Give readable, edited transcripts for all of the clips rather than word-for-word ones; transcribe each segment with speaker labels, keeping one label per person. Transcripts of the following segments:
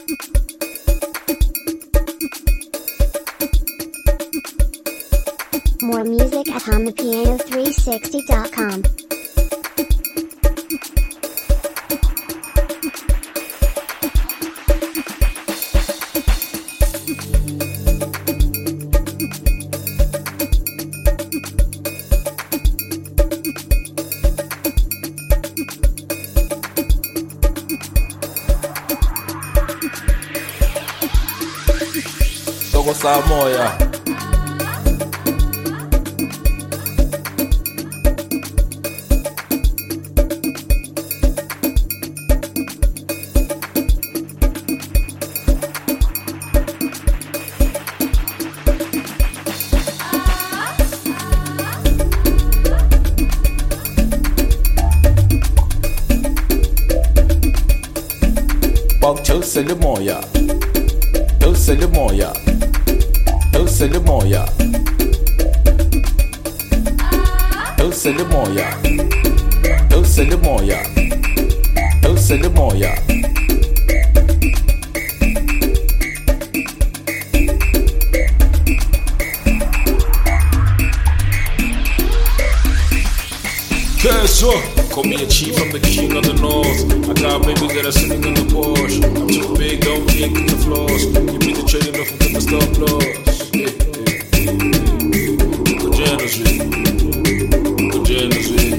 Speaker 1: More music at HumThePiano360.com.
Speaker 2: Togo Samoya. Bog Chelsea Moya. Chelsea Moya. Chelsea Moya. Chelsea Moya. Chelsea Moya. Chelsea Moya.
Speaker 3: So, call me a chief, I'm the king of the north. I got babies that are sitting in the Porsche. I'm too big, don't think in the floors. You beat the trading off with the stop loss. Go generously. Go generously.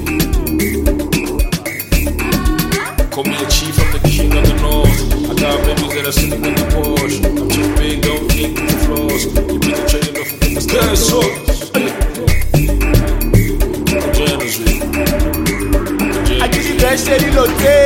Speaker 3: Call me a chief, I'm the king of the north. I got babies that are sitting in the Porsche. I'm too big, don't think in the floors. You beat the trading off with the stop loss.
Speaker 4: Sheri lote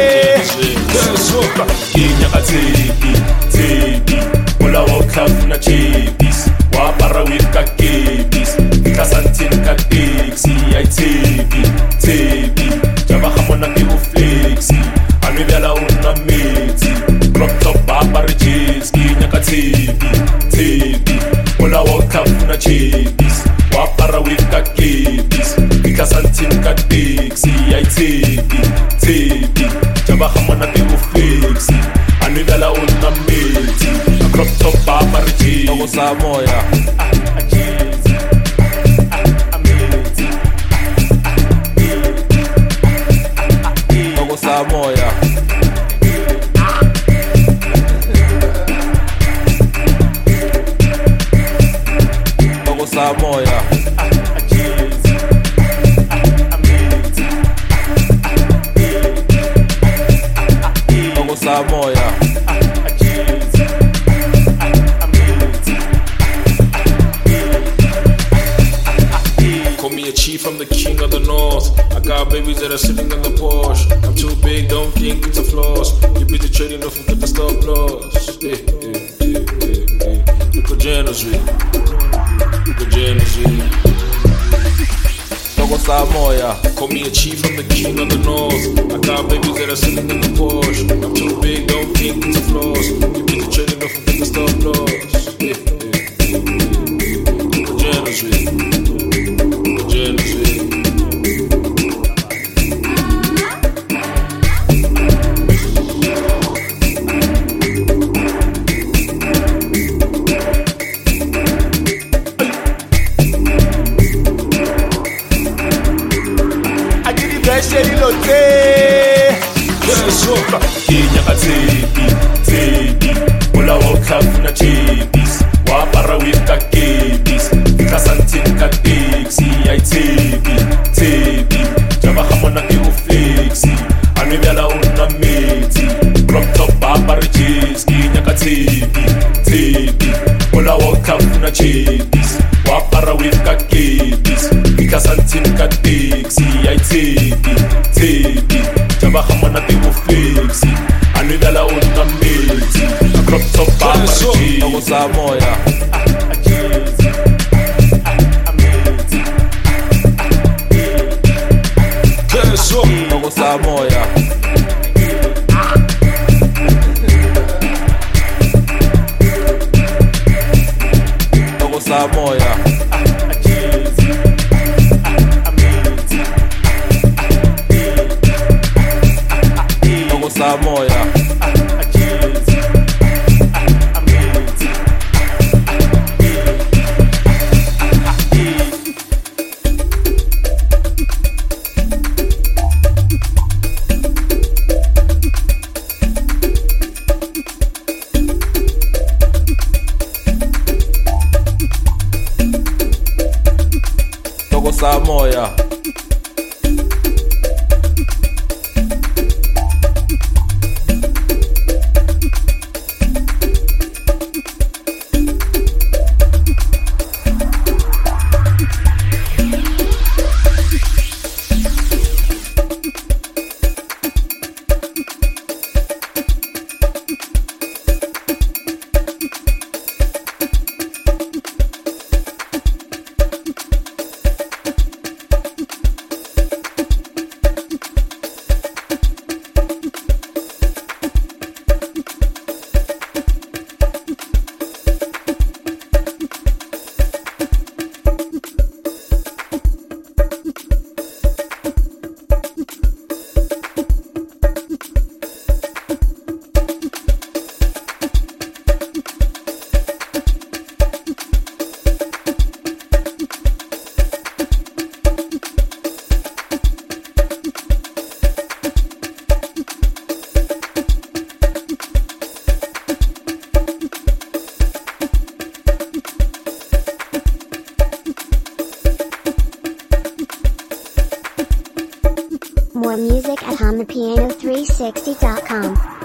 Speaker 4: Kenya tebi Mula wakaf na chebis Wapara with kakebis Kasantin kakexi Ay tebi Java hamona ki uflexi Anubiala una meti Crop top babari jis Kenya tebi Mula wakaf na chebis Wapara with kakebis Kasantin kakexi Ay tebi Java hamana ki uflexi Anidala una meti Crop top babari jis
Speaker 2: Togo Samoya. Togo Samoya. Togo Samoya. Samoya.
Speaker 3: Call me a chief, I'm the king of the north. I got babies that are sitting in the Porsche. I'm too big, don't think it's a floss. You beat the trading off with the stop loss. Go generously. Go generously.
Speaker 2: Togo Samoya.
Speaker 3: Call me a chief, I'm the king of the north. I got babies that are sitting in the Porsche. I'm too big, don't think it's a floss. You beat the trading off with the stop loss. Go generously. Go generously.
Speaker 4: Sheri lote Kenya tebi Mula wakaf na chebis Wapara with kakebis Kasantin kakexi Ay tebi Java hamona ki uflexi Anubiala una meti Crop top babari jis Kenya tebi Mula wakaf na chebis Wapara with kakebis Kasantin kakexi Ay tebi Java hamona ki uflexi Anidala una meti Crop top babari jis
Speaker 2: Togo Samoya. Togo Samoya. Togo Samoya. Togo Samoya. saa moya.
Speaker 1: More music at HondaPiano360.com.